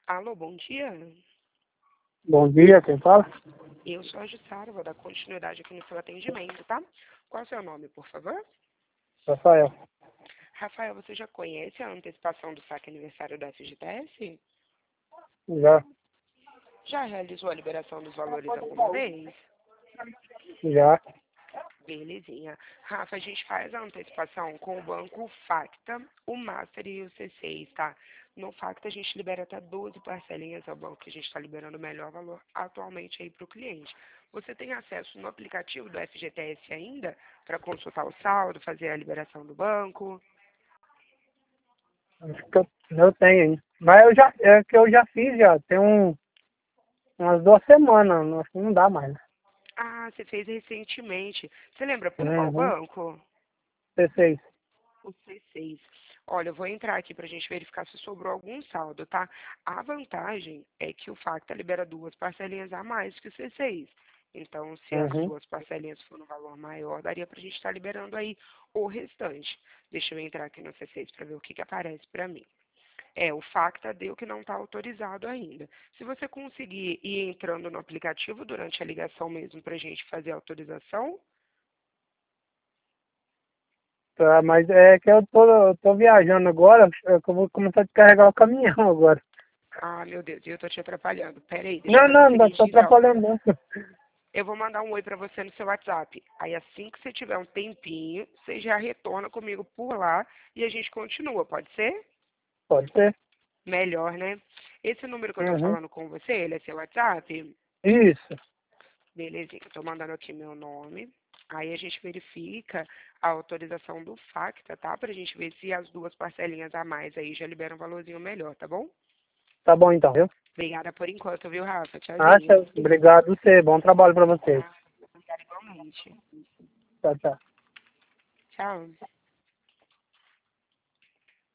Alô, bom dia. Bom dia, quem fala? Eu sou a Jussara, vou dar continuidade aqui no seu atendimento, tá? Qual é o seu nome, por favor? Rafael. Rafael, você já conhece a antecipação do saque aniversário da FGTS? Já, Já realizou a liberação dos valores alguma vez? já. Belezinha. Rafa, a gente faz a antecipação com o banco Facta, o Master e o C6, tá? No Facta a gente libera até 12 parcelinhas ao banco, que a gente está liberando o melhor valor atualmente aí para o cliente. Você tem acesso no aplicativo do FGTS ainda para consultar o saldo, fazer a liberação do banco? Acho que eu tenho ainda. Mas é que eu já fiz já, tem umas 2 semanas, acho que não dá mais. Ah, você fez recentemente. Você lembra por qual Uhum. banco? C6. O C6. Olha, eu vou entrar aqui para a gente verificar se sobrou algum saldo, tá? A vantagem é que o Facta libera 2 parcelinhas a mais que o C6. Então, se as Uhum. 2 parcelinhas for um valor maior, daria para a gente estar liberando aí o restante. Deixa eu entrar aqui no C6 para ver o que, que aparece para mim. O Facta deu que não está autorizado ainda. Se você conseguir ir entrando no aplicativo durante a ligação mesmo para a gente fazer a autorização, Tá, mas é que eu tô viajando agora, é que eu vou começar a descarregar o caminhão agora. ah, meu Deus, eu tô te atrapalhando. Peraí, deixa eu Não, fazer o não seguinte, tô então. atrapalhando não. Eu vou mandar um oi pra você no seu WhatsApp. Aí assim que você tiver um tempinho, você já retorna comigo por lá e a gente continua, pode ser? Pode ser. Melhor, né? Esse número que eu tô Uhum. falando com você, ele é seu WhatsApp? Isso. Belezinha, eu tô mandando aqui meu nome. Aí a gente verifica a autorização do Facta, tá? Pra gente ver se as 2 parcelinhas a mais aí já liberam um valorzinho melhor, tá bom? Tá bom então, viu? Obrigada por enquanto, viu, Rafa? Acha? Tchauzinho. Obrigado você. Bom trabalho pra vocês. Obrigada igualmente. Tchau, tchau. Tchau.